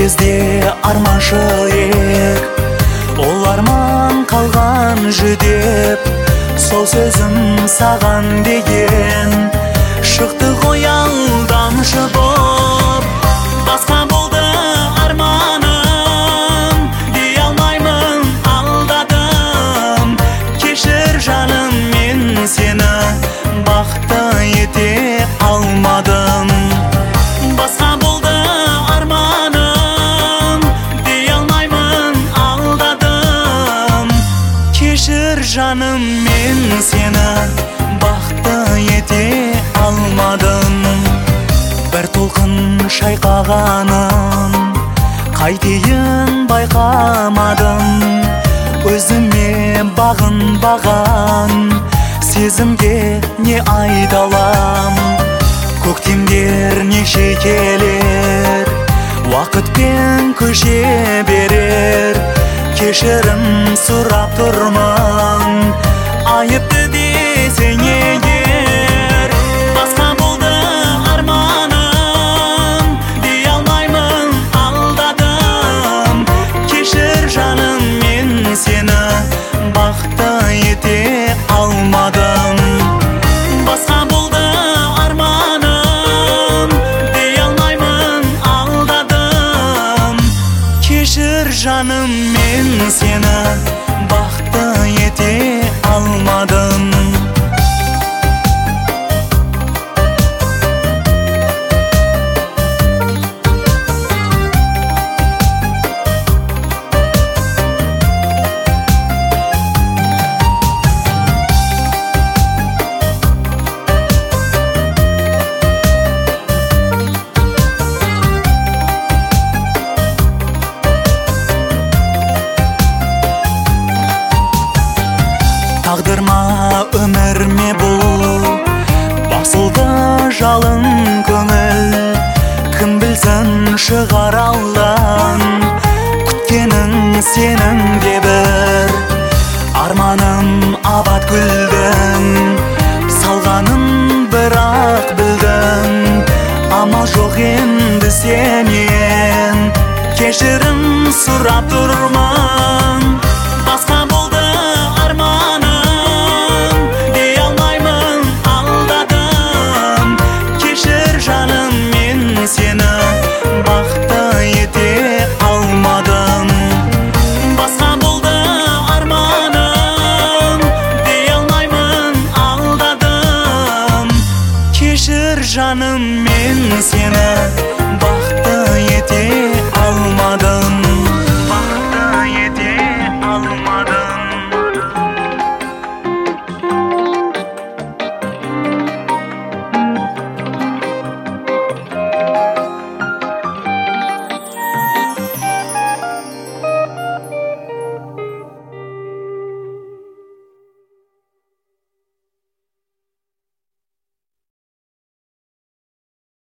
кезде арманшы ек, ол арман қалған жүдеп, сол сөзім саған деген шықты ғой алдамшы боп. Басқа болды арманым, дей алмаймын алдадым. Кешір жаным, мен сені бақытты ете алмадым. Басқа болды арманым, дей алмаймын алдадым. Кешір жаным, мен сені бақытты ете алмадым. Бір толқын шайқағанын қайтейін байқамадым. Өзіме бағынбаған сезімге не айдалам. Көктемдер неше келер, уақытпен көше берер. Кешірім сұрап тұрмын, айыпты десең егер. Басқа болды арманым, дей алмаймын алдадым. Кешір жаным, мен сені бақытты ете алмадым. Басқа болды арманым, дей алмаймын алдадым. Кешір жаным, мен сені бақытты ете алмадым. Тағдыр ма, өмір ме бұл, басылды жалын көңіл. Кім білсін шығар алдан, күткенің сенің де бір. Арманым абат гүлдің, салғанын бірақ білдің. Амал жоқ енді сенен, кешірім сұрап тұрмын.